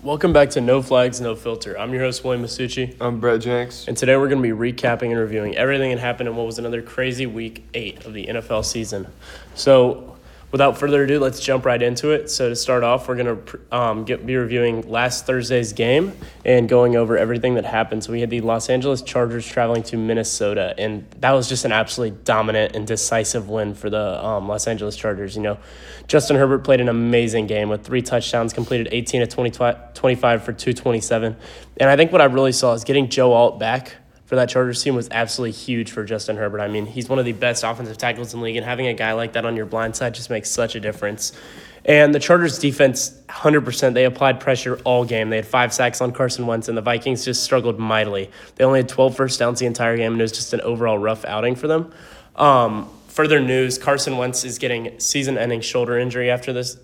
Welcome back to No Flags, No Filter. I'm your host, William Masucci, I'm Brett Jenks. and today we're going to be recapping and reviewing everything that happened in what was another crazy Week 8 of the NFL season. So, without further ado, let's jump right into it. So, to start off, we're going to be reviewing last Thursday's game and going over everything that happened. So, we had the Los Angeles Chargers traveling to Minnesota, and that was just an absolutely dominant and decisive win for the Los Angeles Chargers. Justin Herbert played an amazing game with 3 touchdowns, completed 18 of 25 for 227. And I think what I really saw is getting Joe Alt back for that Chargers team was absolutely huge for Justin Herbert. I mean, he's one of the best offensive tackles in the league, and having a guy like that on your blind side just makes such a difference. And the Chargers defense, 100%, they applied pressure all game. They had 5 sacks on Carson Wentz, and the Vikings just struggled mightily. They only had 12 first downs the entire game, and it was just an overall rough outing for them. Further news, Carson Wentz is getting season-ending shoulder surgery after this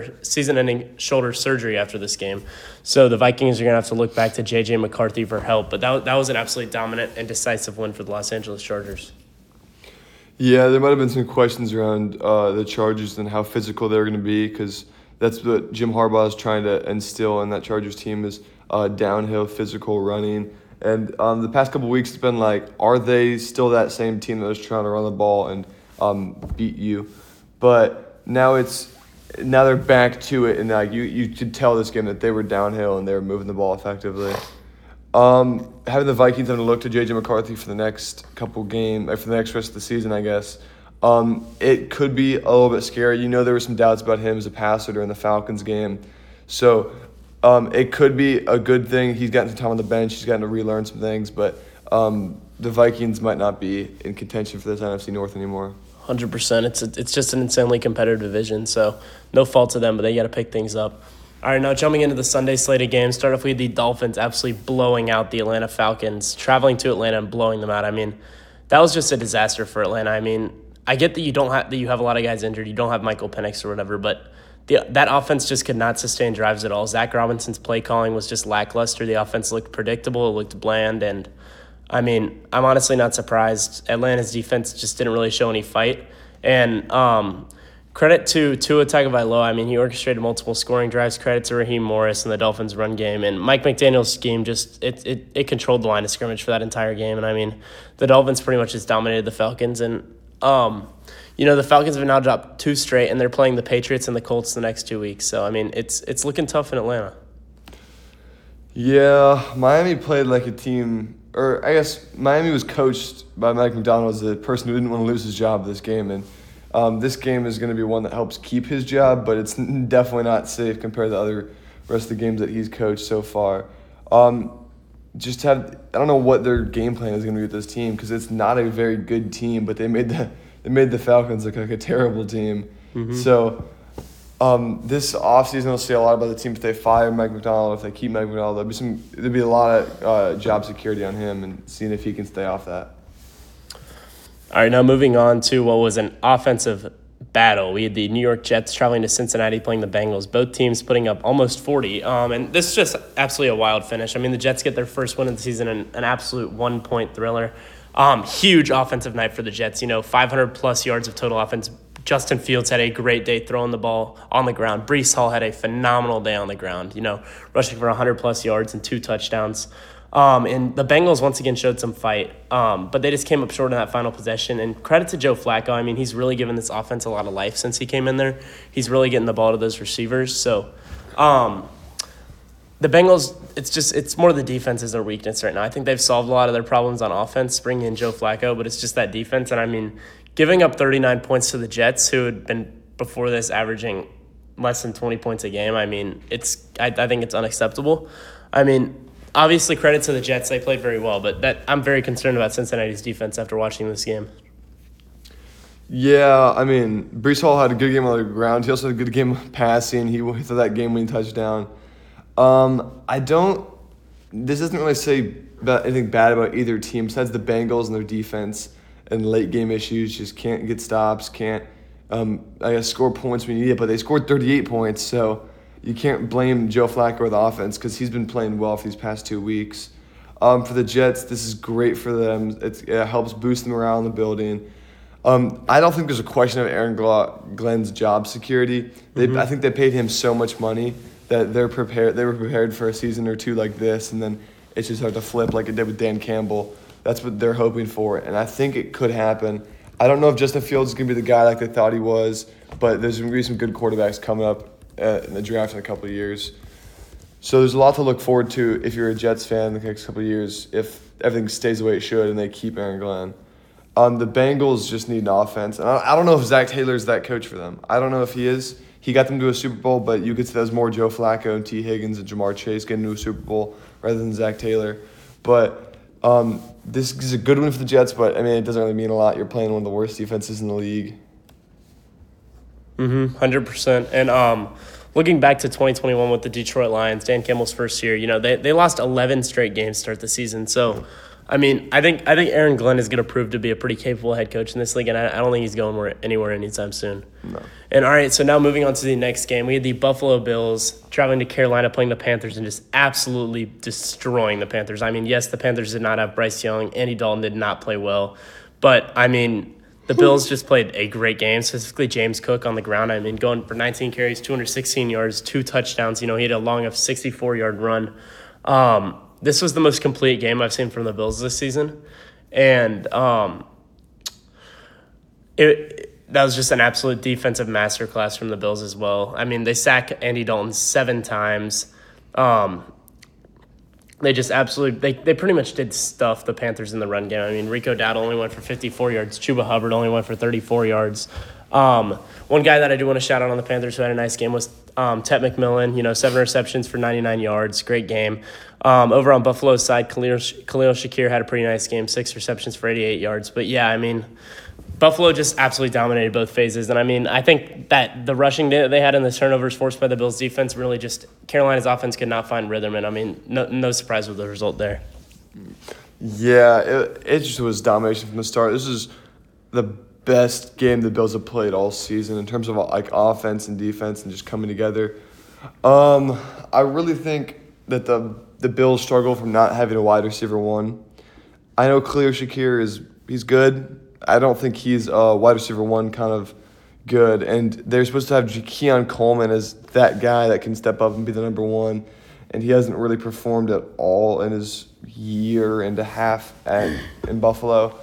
game. So the Vikings are going to have to look back to J.J. McCarthy for help. But that was an absolutely dominant and decisive win for the Los Angeles Chargers. Yeah, there might have been some questions around the Chargers and how physical they're going to be, because that's what Jim Harbaugh is trying to instill in that Chargers team is downhill physical running. And the past couple of weeks, it's been like, are they still that same team that was trying to run the ball and beat you? But now they're back to it, and you could tell this game that they were downhill and they were moving the ball effectively. Having the Vikings having to look to J.J. McCarthy for the next couple games, for the next rest of the season, I guess, it could be a little bit scary. There were some doubts about him as a passer during the Falcons game. So it could be a good thing. He's gotten some time on the bench. He's gotten to relearn some things, but the Vikings might not be in contention for this NFC North anymore. 100%. It's just an insanely competitive division, so no fault to them, but they got to pick things up. All right, now jumping into the Sunday slate of games, start off with the Dolphins absolutely blowing out the Atlanta Falcons, traveling to Atlanta and blowing them out. I mean, that was just a disaster for Atlanta. I mean, I get that you have a lot of guys injured, you don't have Michael Penix or whatever, but that offense just could not sustain drives at all. Zach Robinson's play calling was just lackluster. The offense looked predictable, it looked bland, and I mean, I'm honestly not surprised. Atlanta's defense just didn't really show any fight. And credit to Tua Tagovailoa. I mean, he orchestrated multiple scoring drives. Credit to Raheem Morris and the Dolphins' run game. And Mike McDaniel's scheme it controlled the line of scrimmage for that entire game. And, I mean, the Dolphins pretty much just dominated the Falcons. And, the Falcons have now dropped 2 straight, and they're playing the Patriots and the Colts the next 2 weeks. So, I mean, it's looking tough in Atlanta. Yeah, Miami played like a team, or I guess Miami was coached by Mike Macdonald as the person who didn't want to lose his job this game. And this game is going to be one that helps keep his job, but it's definitely not safe compared to the rest of the games that he's coached so far. I don't know what their game plan is going to be with this team, because it's not a very good team, but they made the Falcons look like a terrible team. Mm-hmm. So this offseason, we'll see a lot about the team if they fire Mike Macdonald, if they keep Mike Macdonald. There'll be a lot of job security on him and seeing if he can stay off that. All right, now moving on to what was an offensive battle. We had the New York Jets traveling to Cincinnati playing the Bengals, both teams putting up almost 40. And this is just absolutely a wild finish. I mean, the Jets get their first win of the season, an absolute 1-point thriller. Huge offensive night for the Jets, 500-plus yards of total offense. Justin Fields had a great day throwing the ball on the ground. Breece Hall had a phenomenal day on the ground, rushing for 100-plus yards and 2 touchdowns. And the Bengals once again showed some fight, but they just came up short in that final possession. And credit to Joe Flacco. I mean, he's really given this offense a lot of life since he came in there. He's really getting the ball to those receivers. So the Bengals, it's more the defense is their weakness right now. I think they've solved a lot of their problems on offense, bringing in Joe Flacco, but it's just that defense. And, I mean, giving up 39 points to the Jets, who had been before this averaging less than 20 points a game, I mean, I think it's unacceptable. I mean, obviously, credit to the Jets. They played very well, but I'm very concerned about Cincinnati's defense after watching this game. Yeah, I mean, Breece Hall had a good game on the ground. He also had a good game passing. He threw that game-winning touchdown. This doesn't really say anything bad about either team besides the Bengals and their defense and late-game issues. Just can't get stops, can't score points when you need it, but they scored 38 points, so you can't blame Joe Flacco or the offense because he's been playing well for these past 2 weeks. For the Jets, this is great for them. It helps boost them around the building. I don't think there's a question of Aaron Glenn's job security. I think they paid him so much money that they're prepared. They were prepared for a season or two like this, and then it's just hard to flip like it did with Dan Campbell. That's what they're hoping for, and I think it could happen. I don't know if Justin Fields is going to be the guy like they thought he was, but there's going to be some good quarterbacks coming up in the draft in a couple of years. So there's a lot to look forward to if you're a Jets fan in the next couple of years, if everything stays the way it should and they keep Aaron Glenn. The Bengals just need an offense. And I don't know if Zach Taylor's that coach for them. I don't know if he is. He got them to a Super Bowl, but you could say that was more Joe Flacco and T. Higgins and Jamar Chase getting to a Super Bowl rather than Zach Taylor. But this is a good one for the Jets, but, I mean, it doesn't really mean a lot. You're playing one of the worst defenses in the league. 100%. And looking back to 2021 with the Detroit Lions, Dan Campbell's first year, they lost 11 straight games to start the season. So, I mean, I think Aaron Glenn is going to prove to be a pretty capable head coach in this league, and I don't think he's going anywhere anytime soon. No. And all right, so now moving on to the next game, we had the Buffalo Bills traveling to Carolina, playing the Panthers, and just absolutely destroying the Panthers. I mean, yes, the Panthers did not have Bryce Young. Andy Dalton did not play well, but I mean, the Bills just played a great game, specifically James Cook on the ground. I mean, going for 19 carries, 216 yards, 2 touchdowns. He had a long of 64-yard run. This was the most complete game I've seen from the Bills this season. And that was just an absolute defensive masterclass from the Bills as well. I mean, they sacked Andy Dalton 7 times. They just absolutely they pretty much did stuff the Panthers in the run game. I mean, Rico Dowdle only went for 54 yards. Chuba Hubbard only went for 34 yards. One guy that I do want to shout out on the Panthers who had a nice game was Tet McMillan. 7 receptions for 99 yards. Great game. Over on Buffalo's side, Khalil Shakir had a pretty nice game, 6 receptions for 88 yards. But, yeah, I mean, Buffalo just absolutely dominated both phases. And, I mean, I think that the rushing that they had and the turnovers forced by the Bills' defense really just – Carolina's offense could not find rhythm. And, I mean, no surprise with the result there. Yeah, it just was domination from the start. This is the best game the Bills have played all season in terms of, like, offense and defense and just coming together. I really think that the Bills struggle from not having a wide receiver one. I know Khalil Shakir he's good. I don't think he's a wide receiver one kind of good. And they're supposed to have Keon Coleman as that guy that can step up and be the number one. And he hasn't really performed at all in his year and a half in Buffalo.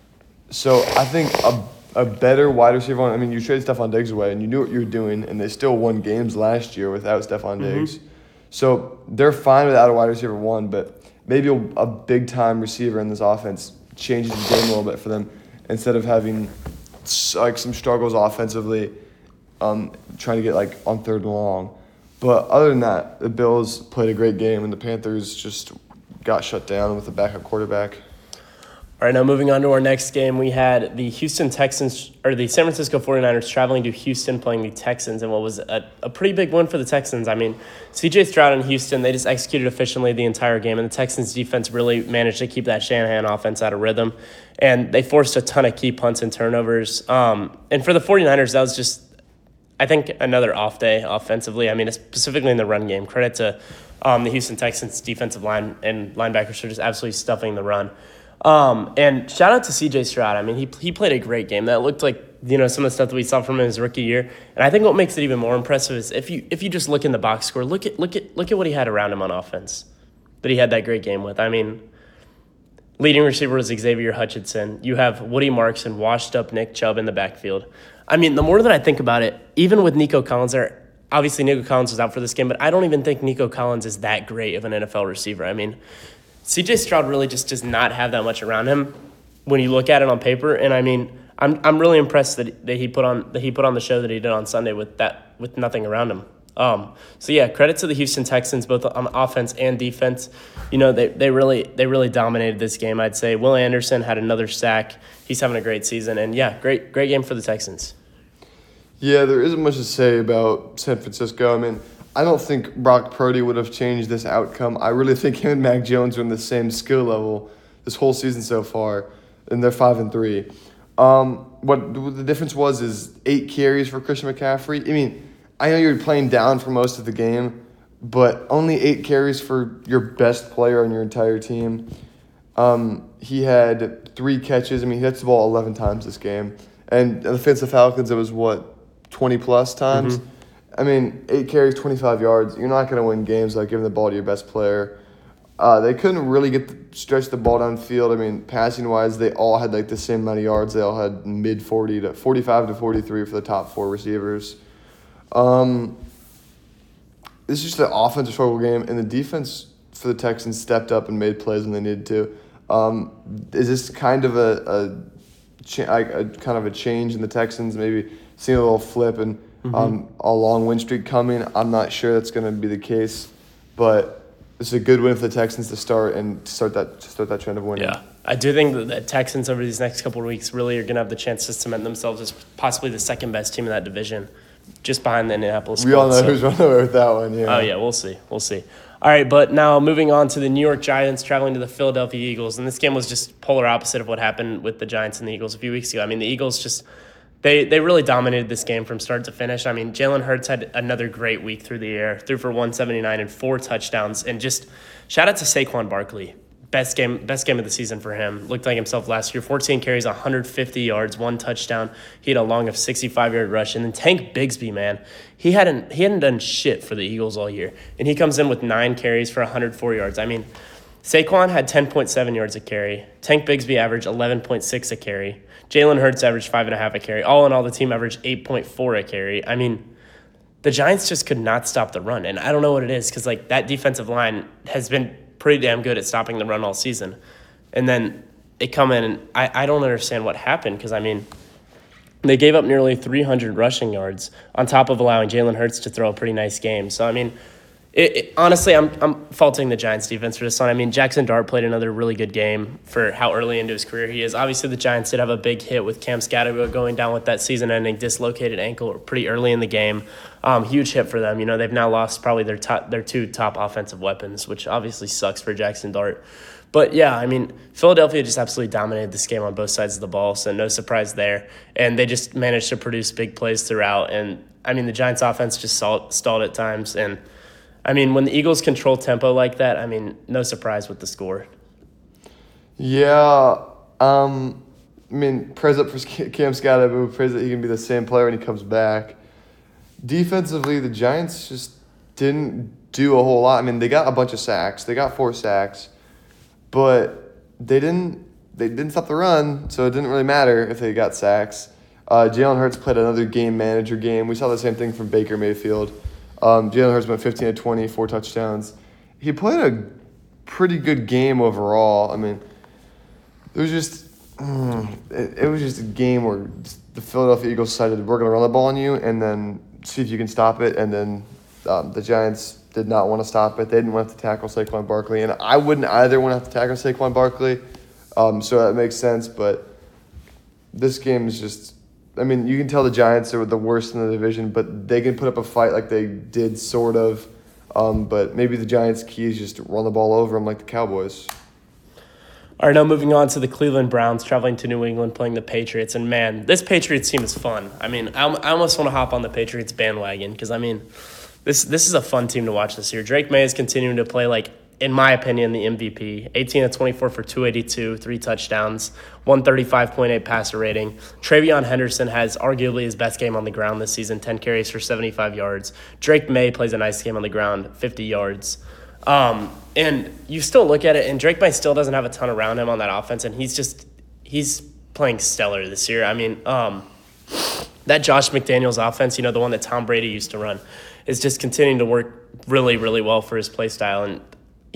So I think a better wide receiver one. I mean, you traded Stephon Diggs away, and you knew what you were doing, and they still won games last year without Stephon Diggs. So they're fine without a wide receiver one, but maybe a big-time receiver in this offense changes the game a little bit for them instead of having like some struggles offensively, trying to get like on 3rd and long. But other than that, the Bills played a great game, and the Panthers just got shut down with a backup quarterback. All right, now moving on to our next game, we had the San Francisco 49ers traveling to Houston playing the Texans, and what was a pretty big win for the Texans. I mean, C.J. Stroud and Houston, they just executed efficiently the entire game, and the Texans' defense really managed to keep that Shanahan offense out of rhythm, and they forced a ton of key punts and turnovers. And for the 49ers, that was just, I think, another off day offensively. I mean, specifically in the run game. Credit to the Houston Texans' defensive line and linebackers for just absolutely stuffing the run. And shout out to C.J. Stroud. I mean, he played a great game. That looked like, some of the stuff that we saw from him in his rookie year. And I think what makes it even more impressive is if you just look in the box score, look at what he had around him on offense that he had that great game with. I mean, leading receiver was Xavier Hutchinson. You have Woody Marks and washed up Nick Chubb in the backfield. I mean, the more that I think about it, even with Nico Collins there, obviously Nico Collins was out for this game, but I don't even think Nico Collins is that great of an NFL receiver. I mean, C.J. Stroud really just does not have that much around him when you look at it on paper. And I mean, I'm really impressed that he put on the show that he did on Sunday with nothing around him. So yeah, credit to the Houston Texans both on offense and defense. They really dominated this game. I'd say Will Anderson had another sack. He's having a great season, and yeah, great game for the Texans. Yeah, there isn't much to say about San Francisco. I mean, I don't think Brock Purdy would have changed this outcome. I really think him and Mac Jones are in the same skill level this whole season so far, and they're 5-3. What the difference was is 8 carries for Christian McCaffrey. I mean, I know you're playing down for most of the game, but only 8 carries for your best player on your entire team. He had 3 catches. I mean, he hits the ball 11 times this game. And against the Falcons, it was, 20-plus times? I mean, 8 carries, 25 yards. You're not going to win games like giving the ball to your best player. They couldn't really stretch the ball downfield. I mean, passing wise, they all had like the same amount of yards. They all had mid 40 to 45 to 43 for the top 4 receivers. This is just an offensive struggle game, and the defense for the Texans stepped up and made plays when they needed to. Is this kind of a change in the Texans? Maybe seeing a little flip and a long win streak coming. I'm not sure that's going to be the case, but this is a good win for the Texans to start that trend of winning. Yeah, I do think that the Texans over these next couple of weeks really are going to have the chance to cement themselves as possibly the second best team in that division, just behind the Indianapolis. We all know who's running away with that one. Yeah. Oh yeah, we'll see. All right, but now moving on to the New York Giants traveling to the Philadelphia Eagles, and this game was just polar opposite of what happened with the Giants and the Eagles a few weeks ago. I mean, the Eagles just they really dominated this game from start to finish. I mean, Jalen Hurts had another great week through the air, threw for 179 and 4 touchdowns, and just shout out to Saquon Barkley. Best game of the season for him. Looked like himself last year. 14 carries, 150 yards, 1 touchdown. He had a long of 65-yard rush. And then Tank Bigsby, man, he hadn't done shit for the Eagles all year. And he comes in with 9 carries for 104 yards. I mean, Saquon had 10.7 yards a carry. Tank Bigsby averaged 11.6 a carry. Jalen Hurts averaged 5.5 a carry. All in all, the team averaged 8.4 a carry. I mean, the Giants just could not stop the run. And I don't know what it is because, like, that defensive line has been pretty damn good at stopping the run all season. And then they come in, and I don't understand what happened because, I mean, they gave up nearly 300 rushing yards on top of allowing Jalen Hurts to throw a pretty nice game. So, I mean, honestly, I'm faulting the Giants defense for this one. I mean, Jackson Dart played another really good game for how early into his career he is. Obviously, the Giants did have a big hit with Cam Scattergood going down with that season-ending dislocated ankle pretty early in the game. Huge hit for them. You know, they've now lost probably their 2 top offensive weapons, which obviously sucks for Jackson Dart. But, yeah, I mean, Philadelphia just absolutely dominated this game on both sides of the ball, so no surprise there. And they just managed to produce big plays throughout. And, I mean, the Giants' offense just stalled at times. And, I mean, when the Eagles control tempo like that, I mean, no surprise with the score. Yeah. I mean, praise up for Cam Scattergood. Praise that he can be the same player when he comes back. Defensively, the Giants just didn't do a whole lot. I mean, they got a bunch of sacks. They got 4 sacks. But they didn't stop the run, so it didn't really matter if they got sacks. Jalen Hurts played another game manager game. We saw the same thing from Baker Mayfield. Jalen Hurts went 15 to 20, 4 touchdowns. He played a pretty good game overall. I mean, it was just a game where the Philadelphia Eagles decided we're going to run the ball on you and then see if you can stop it. And then the Giants did not want to stop it. They didn't want to tackle Saquon Barkley, and I wouldn't either want to have to tackle Saquon Barkley. So that makes sense. But this game is just, I mean, you can tell the Giants are the worst in the division, but they can put up a fight like they did, sort of. But maybe the Giants' key is just to run the ball over them like the Cowboys. All right, now moving on to the Cleveland Browns traveling to New England playing the Patriots. And, man, this Patriots team is fun. I mean, I almost want to hop on the Patriots bandwagon because, I mean, this is a fun team to watch this year. Drake May is continuing to play, like, in my opinion, the MVP. 18 of 24 for 282, 3 touchdowns, 135.8 passer rating. TreVeyon Henderson has arguably his best game on the ground this season, 10 carries for 75 yards. Drake May plays a nice game on the ground, 50 yards. And you still look at it, and Drake May still doesn't have a ton around him on that offense, and he's playing stellar this year. I mean, that Josh McDaniels offense, you know, the one that Tom Brady used to run, is just continuing to work really, really well for his play style, and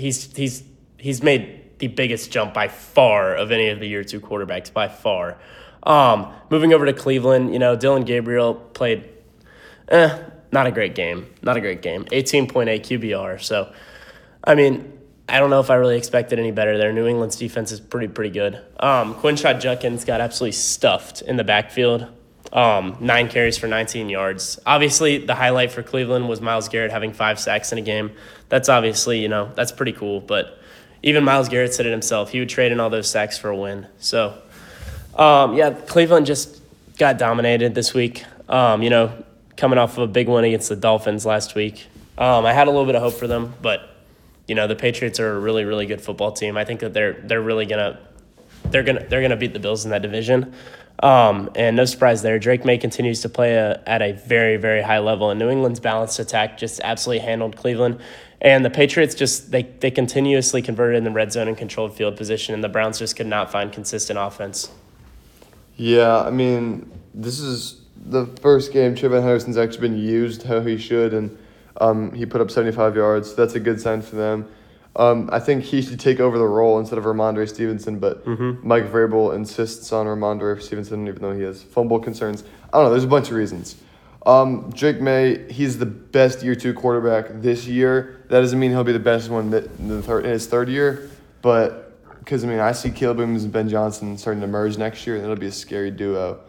he's made the biggest jump by far of any of the year 2 quarterbacks, by far. Moving over to Cleveland, you know, Dylan Gabriel played not a great game. 18.8 QBR. So, I mean, I don't know if I really expected any better there. New England's defense is pretty good. Quinshot Judkins got absolutely stuffed in the backfield. 9 carries for 19 yards. Obviously, the highlight for Cleveland was Myles Garrett having 5 sacks in a game. That's obviously, you know, that's pretty cool. But even Myles Garrett said it himself. He would trade in all those sacks for a win. So, yeah, Cleveland just got dominated this week. You know, coming off of a big win against the Dolphins last week. I had a little bit of hope for them, but, you know, the Patriots are a really, really good football team. I think that they're really gonna beat the Bills in that division. And no surprise there. Drake May continues to play at a very, very high level, and New England's balanced attack just absolutely handled Cleveland. And the Patriots they continuously converted in the red zone and controlled field position, and the Browns just could not find consistent offense. Yeah, I mean, this is the first game Trevor Henderson's actually been used how he should, and he put up 75 yards. That's a good sign for them. I think he should take over the role instead of Ramondre Stevenson, but Mike Vrabel insists on Ramondre Stevenson even though he has fumble concerns. I don't know. There's a bunch of reasons. Drake May, he's the best year 2 quarterback this year. That doesn't mean he'll be the best one in his third year, but because, I mean, I see Caleb Williams and Ben Johnson starting to merge next year, and it'll be a scary duo.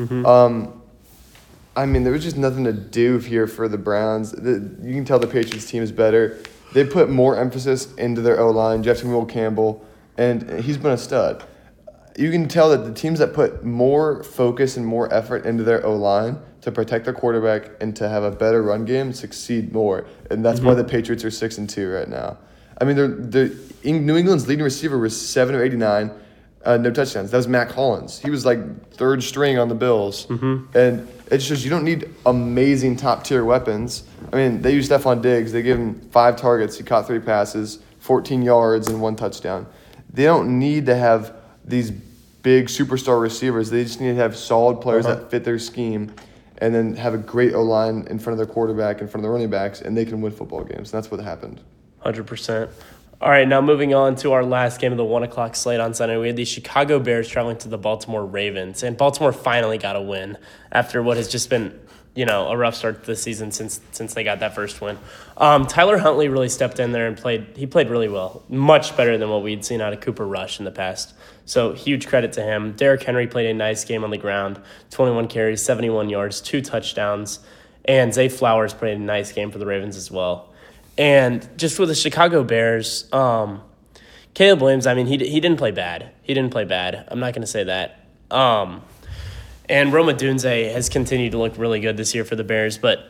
I mean, there was just nothing to do here for the Browns. You can tell the Patriots team is better. They put more emphasis into their O-line, Jefferson Will Campbell, and he's been a stud. You can tell that the teams that put more focus and more effort into their O-line to protect their quarterback and to have a better run game succeed more. And that's why the Patriots are 6-2 right now. I mean, New England's leading receiver was 7 of 89, no touchdowns. That was Mac Hollins. He was like third string on the Bills. And it shows you don't need amazing top-tier weapons. I mean, they used Stephon Diggs. They gave him 5 targets. He caught 3 passes, 14 yards, and 1 touchdown. They don't need to have these big superstar receivers. They just need to have solid players that fit their scheme and then have a great O-line in front of their quarterback, in front of the running backs, and they can win football games. And that's what happened. 100%. All right, now moving on to our last game of the 1 o'clock slate on Sunday. We had the Chicago Bears traveling to the Baltimore Ravens, and Baltimore finally got a win after what has just been, a rough start to the season since they got that first win. Tyler Huntley really stepped in there and played really well, much better than what we'd seen out of Cooper Rush in the past. So huge credit to him. Derrick Henry played a nice game on the ground, 21 carries, 71 yards, 2 touchdowns, and Zay Flowers played a nice game for the Ravens as well. And just for the Chicago Bears, Caleb Williams, I mean, he didn't play bad. I'm not going to say that. And Rome Odunze has continued to look really good this year for the Bears, but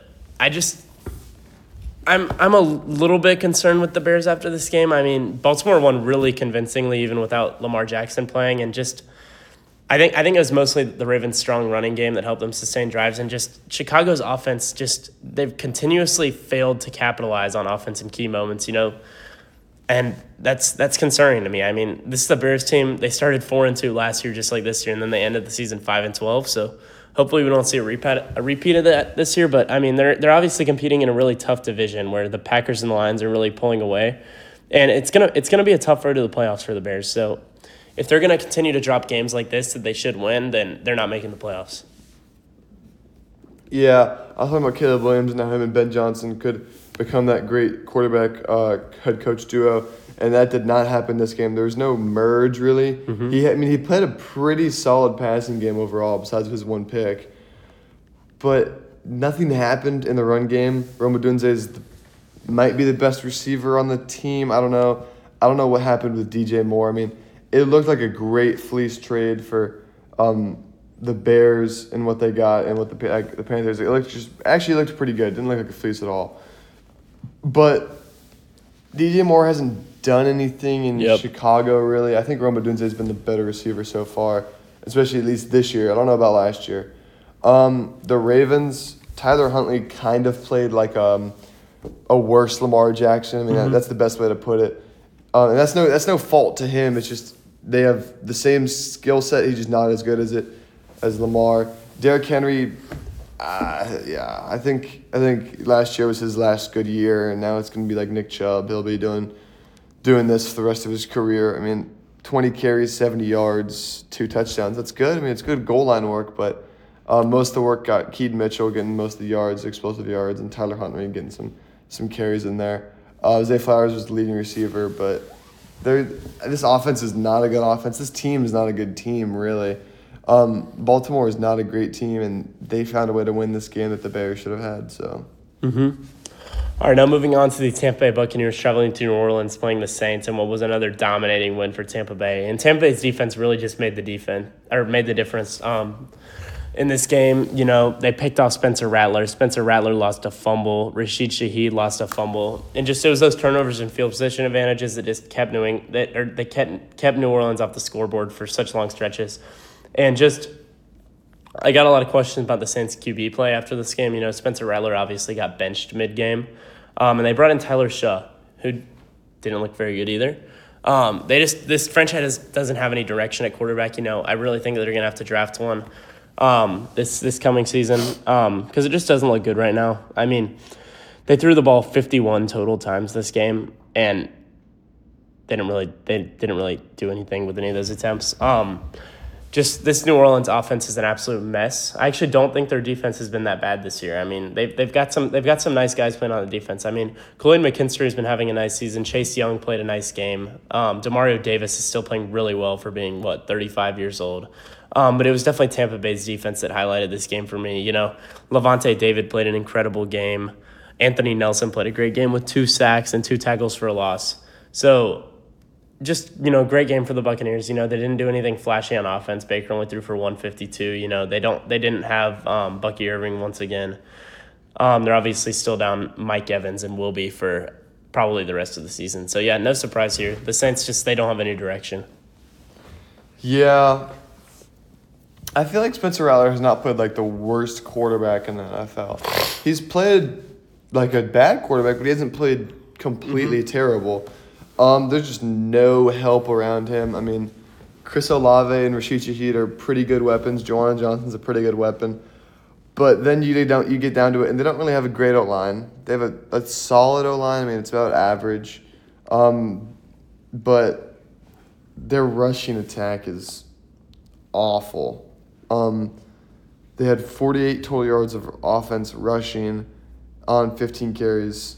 I'm a little bit concerned with the Bears after this game. I mean, Baltimore won really convincingly even without Lamar Jackson playing, and just I think it was mostly the Ravens' strong running game that helped them sustain drives, and just Chicago's offense, they've continuously failed to capitalize on offense in key moments, and that's concerning to me. I mean, this is the Bears team. They started 4-2 last year, just like this year, and then they ended the season 5-12. So hopefully we don't see a repeat of that this year. But I mean, they're obviously competing in a really tough division where the Packers and the Lions are really pulling away, and it's gonna be a tough road to the playoffs for the Bears. So if they're going to continue to drop games like this that they should win, then they're not making the playoffs. Yeah, I was talking about Caleb Williams and how him and Ben Johnson could become that great quarterback head coach duo, and that did not happen this game. There was no merge really. He played a pretty solid passing game overall, besides his 1 pick, but nothing happened in the run game. Rome Odunze might be the best receiver on the team. I don't know what happened with DJ Moore. I mean, it looked like a great fleece trade for the Bears and what they got and what the Panthers. It looked pretty good. It didn't look like a fleece at all. But DJ Moore hasn't done anything in Chicago, really. I think Rome Odunze has been the better receiver so far, especially at least this year. I don't know about last year. The Ravens, Tyler Huntley kind of played like a worse Lamar Jackson. I mean, that's the best way to put it. And that's no fault to him. It's just they have the same skill set. He's just not as good as Lamar. Derrick Henry, I think last year was his last good year, and now it's going to be like Nick Chubb. He'll be doing this for the rest of his career. I mean, 20 carries, 70 yards, 2 touchdowns. That's good. I mean, it's good goal line work, but most of the work got Keaton Mitchell getting most of the yards, explosive yards, and Tyler Huntley getting some carries in there. Zay Flowers was the leading receiver, but this offense is not a good offense. This team is not a good team, really. Baltimore is not a great team, and they found a way to win this game that the Bears should have had. So. All right, now moving on to the Tampa Bay Buccaneers traveling to New Orleans, playing the Saints, and what was another dominating win for Tampa Bay. And Tampa Bay's defense really just made the difference. In this game, they picked off Spencer Rattler. Spencer Rattler lost a fumble. Rashid Shaheed lost a fumble. And just it was those turnovers and field position advantages that just kept kept New Orleans off the scoreboard for such long stretches. And just I got a lot of questions about the Saints QB play after this game. Spencer Rattler obviously got benched mid-game, and they brought in Tyler Shaw, who didn't look very good either. This franchise doesn't have any direction at quarterback. I really think that they're gonna have to draft one this coming season because it just doesn't look good right now. I mean, they threw the ball 51 total times this game, and they didn't really do anything with any of those attempts. Just this New Orleans offense is an absolute mess. I actually don't think their defense has been that bad this year. I mean, they've got some nice guys playing on the defense. I mean, Khalid McKinstry has been having a nice season. Chase Young played a nice game. Demario Davis is still playing really well for being 35 years old. But it was definitely Tampa Bay's defense that highlighted this game for me. Levante David played an incredible game. Anthony Nelson played a great game with 2 sacks and 2 tackles for a loss. So just, great game for the Buccaneers. They didn't do anything flashy on offense. Baker only threw for 152. They didn't have Bucky Irving once again. They're obviously still down Mike Evans and will be for probably the rest of the season. So, yeah, no surprise here. The Saints they don't have any direction. Yeah. I feel like Spencer Rattler has not played the worst quarterback in the NFL. He's played a bad quarterback, but he hasn't played completely terrible. There's just no help around him. I mean, Chris Olave and Rashid Shaheed are pretty good weapons. Juwan Johnson's a pretty good weapon. But then you get down to it, and they don't really have a great O-line. They have a solid O-line. I mean, it's about average. But their rushing attack is awful. They had 48 total yards of offense rushing on 15 carries.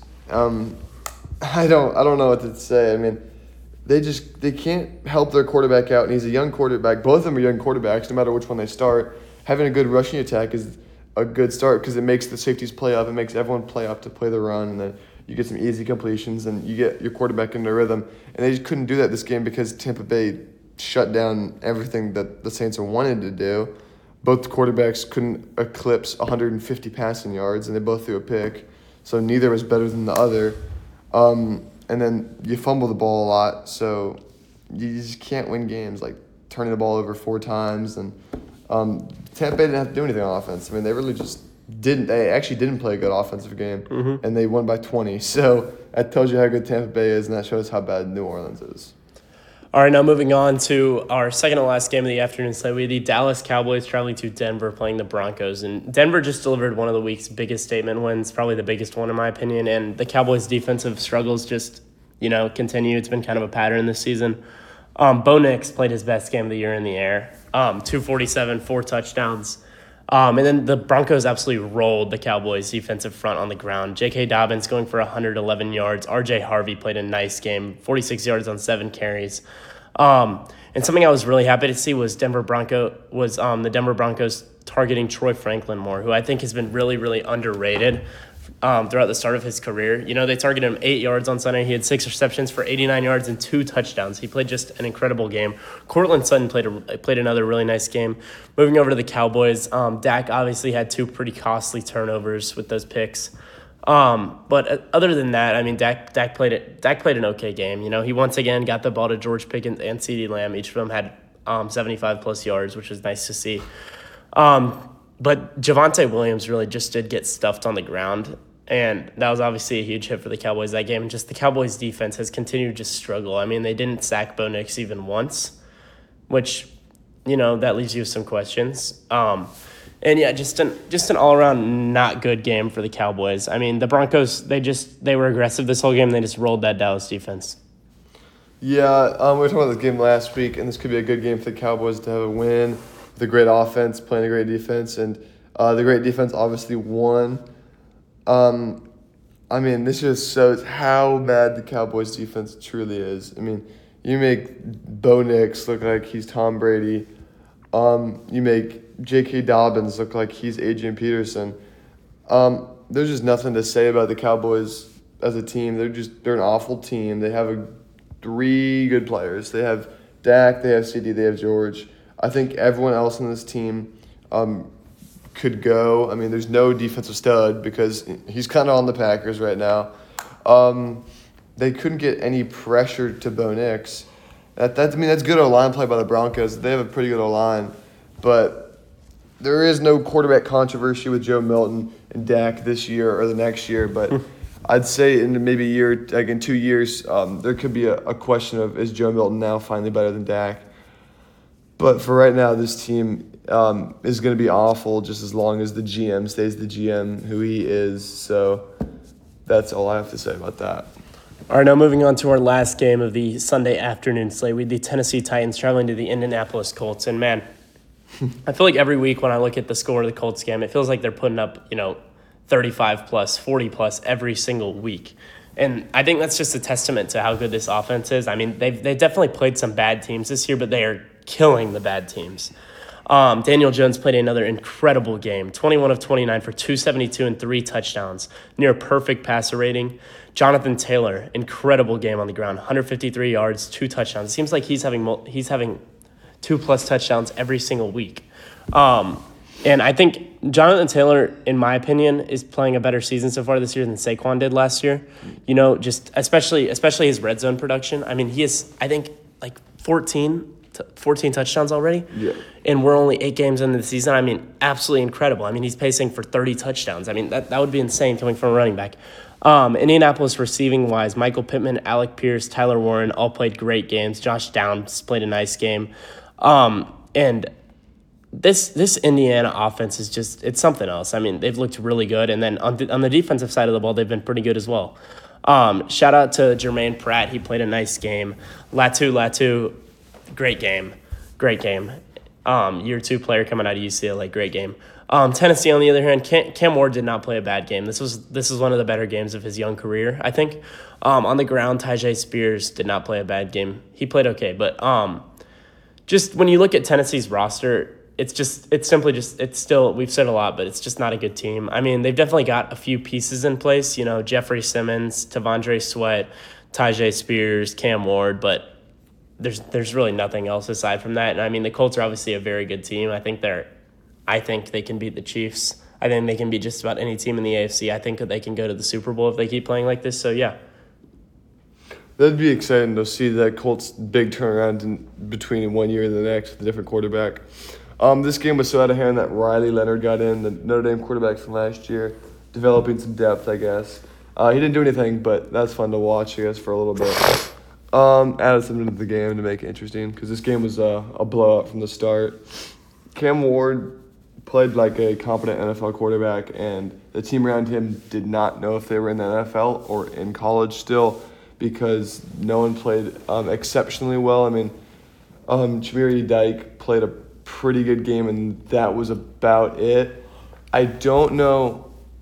I don't know what to say. I mean, they can't help their quarterback out, and he's a young quarterback. Both of them are young quarterbacks, no matter which one they start. Having a good rushing attack is a good start because it makes the safeties play up. It makes everyone play up to play the run, and then you get some easy completions, and you get your quarterback into a rhythm. And they just couldn't do that this game because Tampa Bay shut down everything that the Saints wanted to do. Both quarterbacks couldn't eclipse 150 passing yards, and they both threw a pick. So neither was better than the other. And then you fumble the ball a lot, so you just can't win games, turning the ball over 4 times. And Tampa Bay didn't have to do anything on offense. I mean, they really just didn't. They actually didn't play a good offensive game, and they won by 20. So that tells you how good Tampa Bay is, and that shows how bad New Orleans is. All right, now moving on to our second to last game of the afternoon slate. We had the Dallas Cowboys traveling to Denver playing the Broncos. And Denver just delivered one of the week's biggest statement wins, probably the biggest one in my opinion. And the Cowboys' defensive struggles just, continue. It's been kind of a pattern this season. Bo Nix played his best game of the year in the air. 247, 4 touchdowns. And then the Broncos absolutely rolled the Cowboys' defensive front on the ground. J.K. Dobbins going for 111 yards. R.J. Harvey played a nice game, 46 yards on 7 carries. And something I was really happy to see was the Denver Broncos targeting Troy Franklin more, who I think has been really, really underrated throughout the start of his career. They targeted him 8 yards on Sunday. He had 6 receptions for 89 yards and 2 touchdowns. He played just an incredible game. Cortland Sutton played another really nice game. Moving over to the Cowboys, Dak obviously had 2 pretty costly turnovers with those picks. But other than that, I mean, Dak played an okay game. He once again got the ball to George Pickens and CeeDee Lamb. Each of them had 75-plus yards, which was nice to see. But Javonte Williams really just did get stuffed on the ground, and that was obviously a huge hit for the Cowboys that game. And just the Cowboys' defense has continued to just struggle. I mean, they didn't sack Bo Nix even once, which, that leaves you with some questions. And yeah, just an all-around not good game for the Cowboys. I mean, the Broncos, they were aggressive this whole game. They just rolled that Dallas defense. Yeah, we were talking about this game last week, and this could be a good game for the Cowboys to have a win. The great offense, playing a great defense, and the great defense obviously won. I mean, this just shows how bad the Cowboys' defense truly is. I mean, you make Bo Nix look like he's Tom Brady. You make J.K. Dobbins look like he's Adrian Peterson. There's just nothing to say about the Cowboys as a team. They're an awful team. They have 3 good players. They have Dak, they have CeeDee, they have George. I think everyone else on this team could go. I mean, there's no defensive stud because he's kind of on the Packers right now. They couldn't get any pressure to Bo Nix. That's good O-line play by the Broncos. They have a pretty good O-line. But there is no quarterback controversy with Joe Milton and Dak this year or the next year, but I'd say in maybe a year, like in 2 years, there could be a question of, is Joe Milton now finally better than Dak? But for right now, this team is going to be awful just as long as the GM stays the GM who he is. So that's all I have to say about that. All right, now moving on to our last game of the Sunday afternoon slate. We had the Tennessee Titans traveling to the Indianapolis Colts. And, man, I feel like every week when I look at the score of the Colts game, it feels like they're putting up, 35-plus, 40-plus every single week. And I think that's just a testament to how good this offense is. I mean, they've definitely played some bad teams this year, but they are killing the bad teams. Daniel Jones played another incredible game, 21 of 29 for 272 and 3 touchdowns, near perfect passer rating. Jonathan Taylor, incredible game on the ground, 153 yards, 2 touchdowns. It seems like he's having 2+ touchdowns every single week. And I think Jonathan Taylor, in my opinion, is playing a better season so far this year than Saquon did last year. Just especially his red zone production. I mean, he is, I think, like 14 touchdowns already. Yeah. And we're only 8 games into the season. I mean, absolutely incredible. I mean, he's pacing for 30 touchdowns. I mean, that would be insane coming from a running back. Indianapolis receiving-wise, Michael Pittman, Alec Pierce, Tyler Warren all played great games. Josh Downs played a nice game. And this Indiana offense is just, it's something else. I mean, they've looked really good. And then on the defensive side of the ball, they've been pretty good as well. Shout out to Jermaine Pratt. He played a nice game. Latu, great game. Year 2 player coming out of UCLA, great game. Tennessee, on the other hand, Cam Ward did not play a bad game. This was one of the better games of his young career, I think. On the ground, Tyjae Spears did not play a bad game. He played okay, but just when you look at Tennessee's roster, it's still, we've said a lot, but it's just not a good team. I mean, they've definitely got a few pieces in place, Jeffrey Simmons, Tavondre Sweat, Tyjae Spears, Cam Ward, but there's really nothing else aside from that. And I mean, the Colts are obviously a very good team. I think they can beat the Chiefs. I think they can beat just about any team in the AFC. I think that they can go to the Super Bowl if they keep playing like this. So, yeah. That'd be exciting to see that Colts big turnaround in between 1 year and the next with a different quarterback. This game was so out of hand that Riley Leonard got in, the Notre Dame quarterback from last year, developing some depth, I guess. He didn't do anything, but that's fun to watch, I guess, for a little bit. Added something to the game to make it interesting because this game was a blowout from the start. Cam Ward played like a competent NFL quarterback, and the team around him did not know if they were in the NFL or in college still because no one played exceptionally well. I mean, Chimere Dike played a pretty good game, and that was about it. I don't know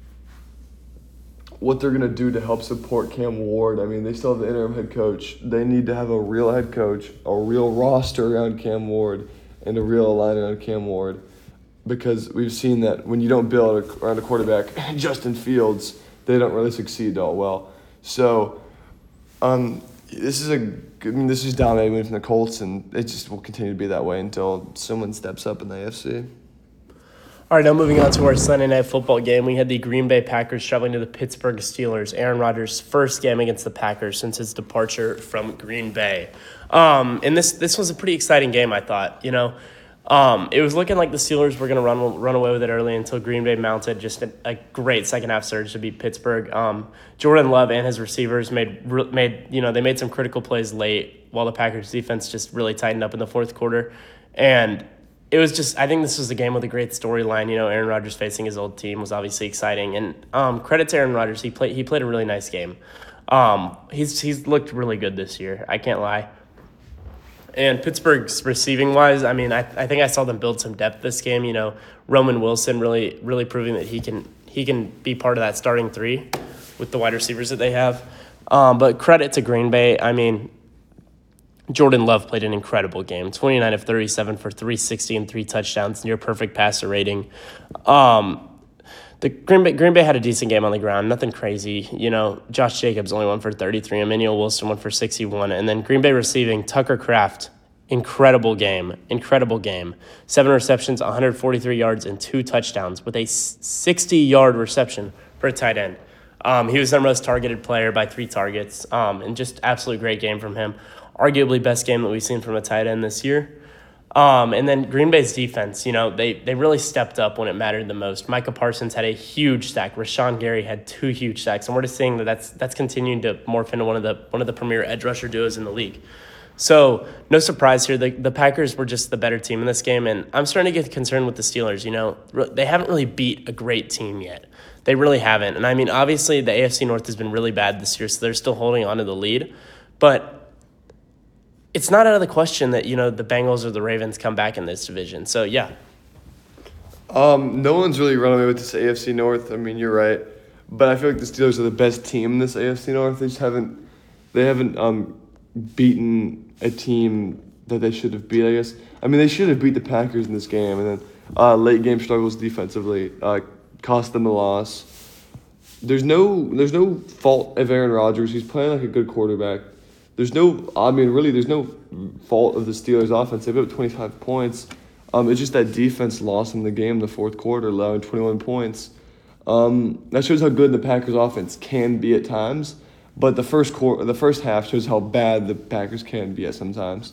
what they're going to do to help support Cam Ward. I mean, they still have the interim head coach. They need to have a real head coach, a real roster around Cam Ward, and a real line around Cam Ward. Because we've seen that when you don't build around a quarterback, Justin Fields, they don't really succeed all well. So, this is dominating win from the Colts, and it just will continue to be that way until someone steps up in the AFC. All right, now moving on to our Sunday Night Football game. We had the Green Bay Packers traveling to the Pittsburgh Steelers. Aaron Rodgers' first game against the Packers since his departure from Green Bay. And this was a pretty exciting game, I thought. It was looking like the Steelers were going to run away with it early until Green Bay mounted just a great second-half surge to beat Pittsburgh. Jordan Love and his receivers made some critical plays late while the Packers defense just really tightened up in the fourth quarter. And it was just, I think this was a game with a great storyline. Aaron Rodgers facing his old team was obviously exciting. And credit to Aaron Rodgers, he played a really nice game. He's looked really good this year, I can't lie. And Pittsburgh's receiving-wise, I mean, I think I saw them build some depth this game. Roman Wilson really, really proving that he can be part of that starting 3 with the wide receivers that they have. But credit to Green Bay. I mean, Jordan Love played an incredible game, 29 of 37 for 360 and 3 touchdowns, near perfect passer rating. The Green Bay had a decent game on the ground, nothing crazy. Josh Jacobs only went for 33, Emmanuel Wilson went for 61, and then Green Bay receiving Tucker Kraft, incredible game. 7 receptions, 143 yards, and 2 touchdowns with a 60-yard reception for a tight end. He was their most targeted player by 3 targets, and just absolute great game from him. Arguably best game that we've seen from a tight end this year. And then Green Bay's defense, they really stepped up when it mattered the most. Micah Parsons had a huge sack. Rashawn Gary had 2 huge sacks, and we're just seeing that's continuing to morph into one of the premier edge rusher duos in the league. So no surprise here. The Packers were just the better team in this game, and I'm starting to get concerned with the Steelers. They haven't really beat a great team yet. They really haven't. And I mean, obviously the AFC North has been really bad this year, so they're still holding on to the lead. But it's not out of the question that, the Bengals or the Ravens come back in this division. So, yeah. No one's really run away with this AFC North. I mean, you're right. But I feel like the Steelers are the best team in this AFC North. They just haven't beaten a team that they should have beat, I guess. I mean, they should have beat the Packers in this game. And then late game struggles defensively cost them a loss. There's no fault of Aaron Rodgers. He's playing like a good quarterback. There's no fault of the Steelers' offense. They put up 25 points. It's just that defense lost in the game in the fourth quarter, allowing 21 points. That shows how good the Packers' offense can be at times. But the first half shows how bad the Packers can be at sometimes.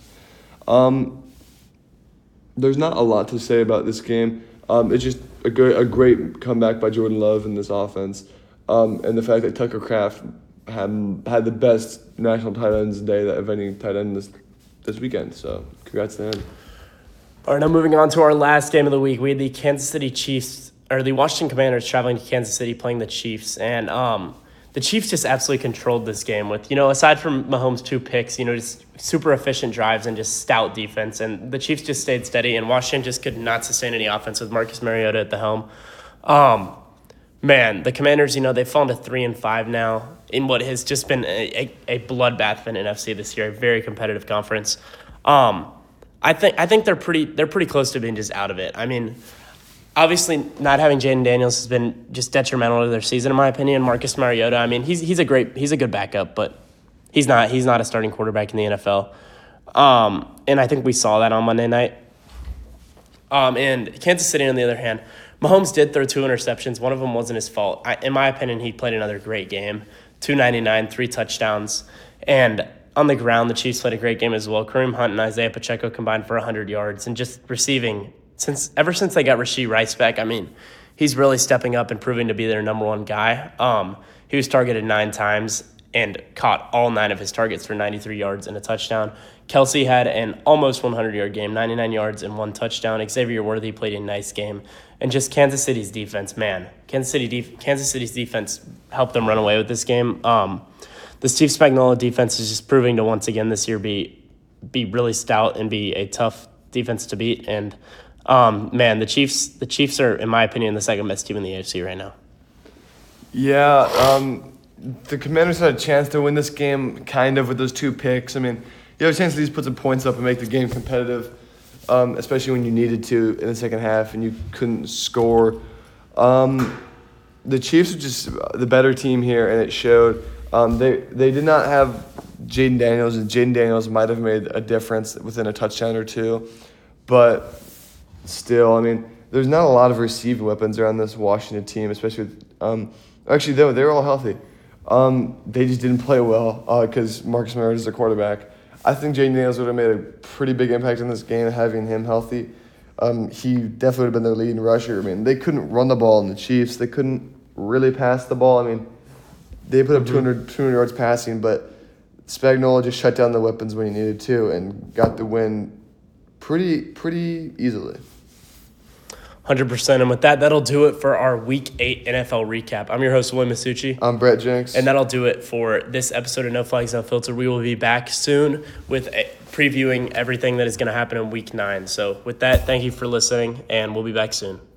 There's not a lot to say about this game. It's just a great comeback by Jordan Love in this offense, and the fact that Tucker Kraft had the best national tight ends day of any tight end this weekend. So congrats to him. All right, now moving on to our last game of the week. We had the the Washington Commanders traveling to Kansas City playing the Chiefs, and the Chiefs just absolutely controlled this game with, aside from Mahomes' 2 picks, just super efficient drives and just stout defense. And the Chiefs just stayed steady, and Washington just could not sustain any offense with Marcus Mariota at the helm. The Commanders, they've fallen to 3-5 now in what has just been a bloodbath in NFC this year, a very competitive conference. I think they're pretty close to being just out of it. I mean, obviously, not having Jaden Daniels has been just detrimental to their season, in my opinion. Marcus Mariota, I mean, he's a good backup, but he's not a starting quarterback in the NFL. And I think we saw that on Monday night. And Kansas City, on the other hand, Mahomes did throw 2 interceptions. One of them wasn't his fault. In my opinion, he played another great game. 299, 3 touchdowns, and on the ground, the Chiefs played a great game as well. Kareem Hunt and Isaiah Pacheco combined for 100 yards, and just receiving. Ever since they got Rashee Rice back, I mean, he's really stepping up and proving to be their number one guy. He was targeted 9 times and caught all 9 of his targets for 93 yards and a touchdown. Kelsey had an almost 100-yard game, 99 yards and 1 touchdown. Xavier Worthy played a nice game. And just Kansas City's defense, man. Kansas City's defense helped them run away with this game. The Steve Spagnuolo defense is just proving to once again this year be really stout and be a tough defense to beat. And the Chiefs are, in my opinion, the second best team in the AFC right now. Yeah, the Commanders had a chance to win this game kind of with those 2 picks. I mean, you have a chance to just put some points up and make the game competitive, especially when you needed to in the second half and you couldn't score. The Chiefs are just the better team here, and it showed. They did not have Jaden Daniels, and Jaden Daniels might have made a difference within a touchdown or 2. But still, I mean, there's not a lot of receiving weapons around this Washington team, especially with actually, they're all healthy. They just didn't play well because Marcus Mariota is their quarterback. I think Jaden Daniels would have made a pretty big impact in this game, having him healthy. He definitely would have been their leading rusher. I mean, they couldn't run the ball in the Chiefs. They couldn't really pass the ball. I mean, they put up 200 yards passing, but Spagnuolo just shut down the weapons when he needed to and got the win pretty easily. 100%. And with that, that'll do it for our Week 8 NFL recap. I'm your host, William Masucci. I'm Brett Jenks. And that'll do it for this episode of No Flags, No Filter. We will be back soon with previewing everything that is going to happen in Week 9. So with that, thank you for listening, and we'll be back soon.